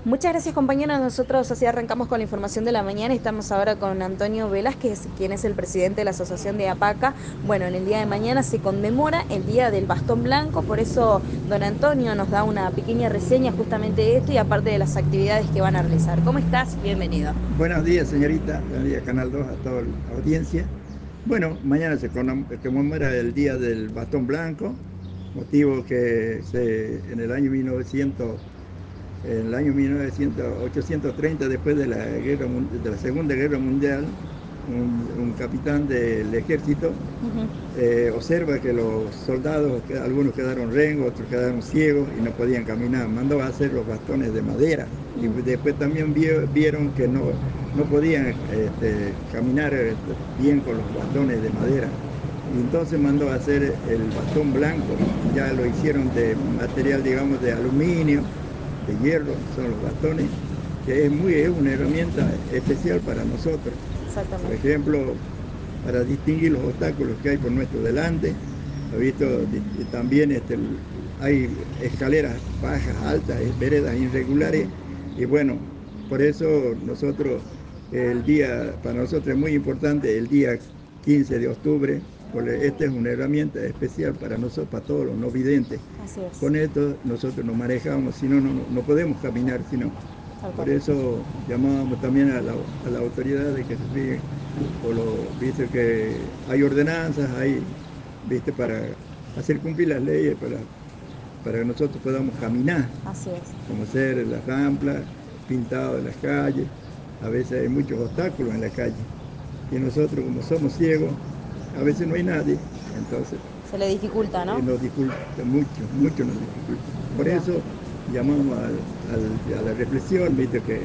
Muchas gracias, compañeros. Nosotros así arrancamos con la información de la mañana. Estamos ahora con Antonio Velázquez, quien es el presidente de la Asociación de APACA. Bueno, en el día de mañana se conmemora el Día del Bastón Blanco, por eso don Antonio nos da una pequeña reseña justamente de esto y aparte de las actividades que van a realizar. ¿Cómo estás? Bienvenido. Buenos días, señorita. Buenos días, Canal 2, a toda la audiencia. Bueno, mañana se conmemora el Día del Bastón Blanco, motivo que en el año 1900, en el año 830, después de de la Segunda Guerra Mundial, un capitán del ejército observa que los soldados, algunos quedaron rengos, otros quedaron ciegos y no podían caminar. Mandó a hacer los bastones de madera y después también vieron que no podían caminar bien con los bastones de madera. Y entonces mandó a hacer el bastón blanco, ya lo hicieron de material, digamos, de aluminio, de hierro, son los bastones, que es una herramienta especial para nosotros. Por Exactamente. ejemplo, para distinguir los obstáculos que hay por nuestro delante. ¿Ha visto? También hay escaleras bajas, altas, veredas irregulares. Y bueno, por eso para nosotros es muy importante el día 15 de octubre, porque esta es una herramienta especial para nosotros, para todos los no videntes. Así es. Con esto nosotros nos manejamos, si no, no podemos caminar, si no. Tal Por cual. eso llamábamos también a la autoridad de que se fijen, viste que hay ordenanzas, viste, para hacer cumplir las leyes, para que nosotros podamos caminar, Así es. como ser las ramplas, pintado en las calles. A veces hay muchos obstáculos en la calle. Y nosotros, como somos ciegos, a veces no hay nadie, entonces Se le dificulta, ¿no? nos dificulta mucho nos dificulta. Por Bien. eso llamamos a la reflexión, viste que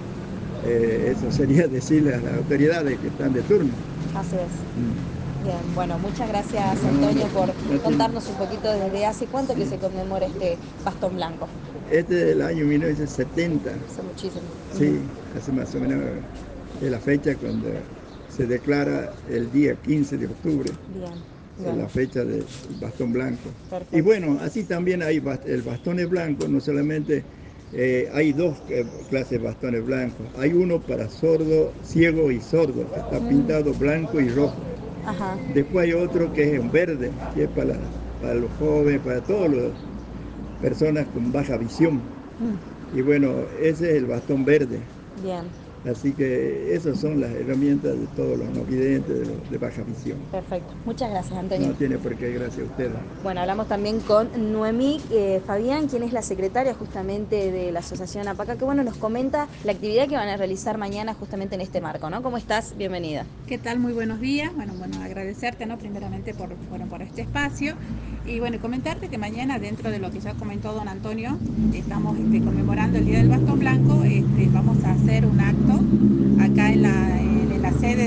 eso sería decirle a las autoridades que están de turno. Así es. Mm. Bien, bueno, muchas gracias, No, Antonio, por no tiene, contarnos un poquito desde hace cuánto que sí. se conmemora este bastón blanco. Este es del año 1970, Hace muchísimo. Ujú. sí, hace más o menos es la fecha cuando se declara el día 15 de octubre, Bien, es bien, la fecha del bastón blanco. Y perfecto. bueno, así también hay el bastones blancos, no solamente hay dos clases de bastones blancos. Hay uno para sordo, ciego y sordo, que está Mm, pintado blanco y rojo. ajá, Después hay otro que es en verde, que es para los jóvenes, para todas las personas con baja visión. Y bueno, ese es el bastón verde. bien, Así que esas son las herramientas de todos los no videntes, de los de baja visión. perfecto. Muchas gracias, Antonio. No tiene por qué, gracias a ustedes. Bueno, hablamos también con Noemí Fabián, quien es la secretaria justamente de la Asociación APACA, que bueno, nos comenta la actividad que van a realizar mañana justamente en este marco, ¿no? ¿Cómo estás? Bienvenida. ¿Qué tal? Muy buenos días. Bueno, agradecerte, ¿no? Primeramente por este espacio. Y bueno, comentarte que mañana, dentro de lo que ya comentó don Antonio, estamos conmemorando el Día del Bastón Blanco. Vamos a hacer un acto acá en la sede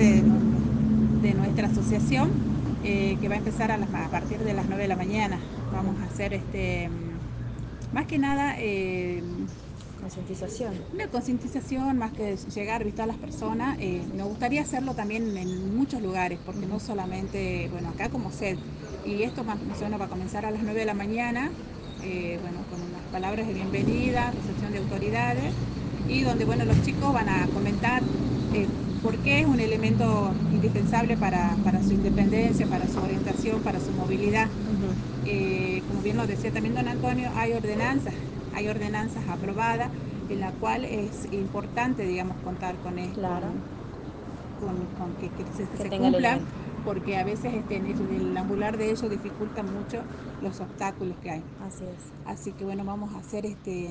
de nuestra asociación, que va a empezar a partir de las 9 de la mañana. Vamos a hacer más que nada Concientización. una concientización, más que llegar, ¿viste?, a las personas. Me gustaría hacerlo también en muchos lugares, porque no solamente, bueno, acá como sed. Y esto más o menos va a comenzar a las 9 de la mañana, bueno, con unas palabras de bienvenida, recepción de autoridades, y donde, bueno, los chicos van a comentar por qué es un elemento indispensable para su independencia, para su orientación, para su movilidad. Como bien lo decía también don Antonio, hay ordenanzas aprobadas en la cual es importante, digamos, contar Claro, con que que se tenga el cumplan, elemento. porque a veces el ambular de ellos dificulta mucho los obstáculos que hay. Así es. Así que bueno, vamos a hacer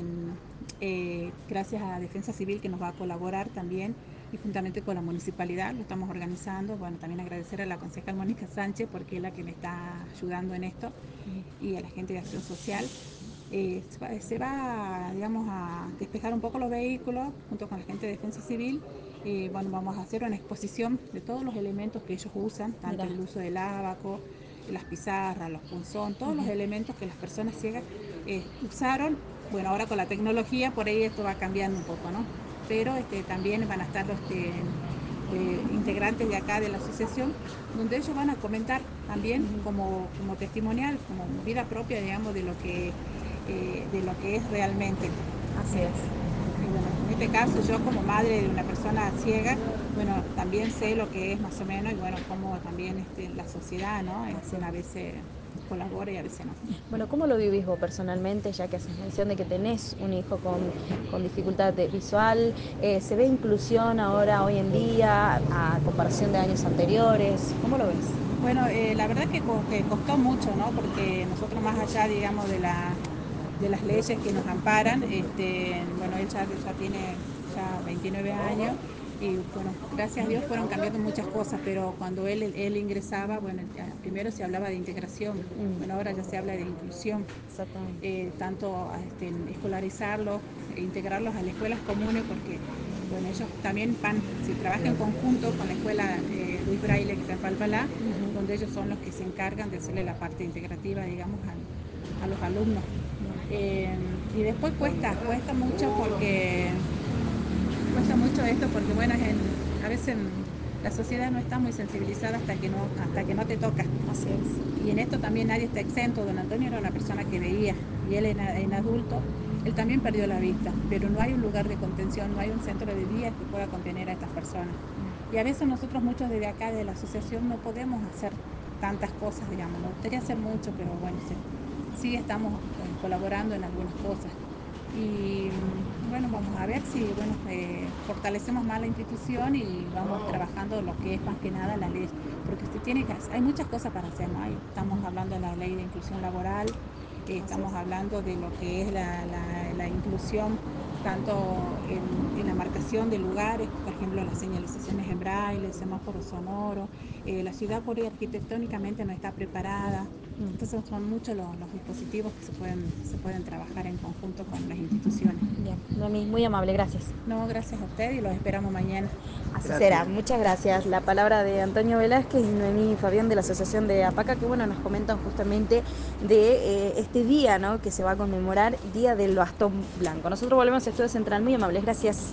gracias a Defensa Civil que nos va a colaborar también y juntamente con la municipalidad lo estamos organizando. Bueno, también agradecer a la concejal Mónica Sánchez porque es la que me está ayudando en esto y a la gente de Acción Social. Digamos, a despejar un poco los vehículos junto con la gente de Defensa Civil. Bueno, vamos a hacer una exposición de todos los elementos que ellos usan, tanto Mira. el uso del abaco, las pizarras, los punzón, todos los elementos que las personas ciegas usaron. Bueno, ahora con la tecnología por ahí esto va cambiando un poco, ¿no? Pero también van a estar los integrantes de acá de la asociación, donde ellos van a comentar también como testimonial, como vida propia, digamos, de lo que es realmente. Así es. Y bueno, con este caso yo como madre de una persona ciega, bueno, también sé lo que es más o menos y bueno, como también la sociedad, ¿no? A veces colabora y a veces no. Bueno, ¿cómo lo vivís vos personalmente, ya que haces mención de que tenés un hijo con dificultad visual? ¿Se ve inclusión ahora, hoy en día, a comparación de años anteriores? ¿Cómo lo ves? Bueno, la verdad que costó mucho, ¿no? Porque nosotros más allá, digamos, de las leyes que nos amparan, bueno, él ya tiene ya 29 años y bueno, gracias a Dios fueron cambiando muchas cosas, pero cuando él ingresaba, bueno, primero se hablaba de integración, bueno, ahora ya se habla de inclusión. Exactamente. Tanto escolarizarlos, integrarlos a las escuelas comunes, porque bueno, ellos también se trabajan en conjunto con la escuela Luis Braille que está en Palpalá, donde ellos son los que se encargan de hacerle la parte integrativa, digamos, a los alumnos. Y después cuesta mucho porque cuesta mucho esto porque bueno, a veces la sociedad no está muy sensibilizada hasta que no te toca. Así es. Y en esto también nadie está exento. Don Antonio era una persona que veía y él en adulto, él también perdió la vista, pero no hay un lugar de contención, no hay un centro de día que pueda contener a estas personas. Y a veces nosotros muchos desde acá de la asociación no podemos hacer tantas cosas, digamos, nos gustaría hacer mucho, pero bueno, sí estamos colaborando en algunas cosas. Y bueno, vamos a ver si bueno, fortalecemos más la institución y vamos trabajando lo que es más que nada la ley, porque hay muchas cosas para hacer, ¿no? Estamos hablando de la ley de inclusión laboral, estamos hablando de lo que es la inclusión tanto en la marcación de lugares, por ejemplo las señalizaciones en braille, el semáforo sonoro, la ciudad por ahí arquitectónicamente no está preparada. Entonces son muchos los dispositivos que se pueden trabajar en conjunto con las instituciones. Bien, Noemí, muy amable, gracias. No, gracias a usted y los esperamos mañana. Así Gracias. será, muchas gracias. La palabra de Antonio Velázquez y Noemí Fabián de la Asociación de APACA, que bueno, nos comentan justamente de este día, ¿no?, que se va a conmemorar, Día del Bastón Blanco. Nosotros volvemos a Estudio Central, muy amables, gracias.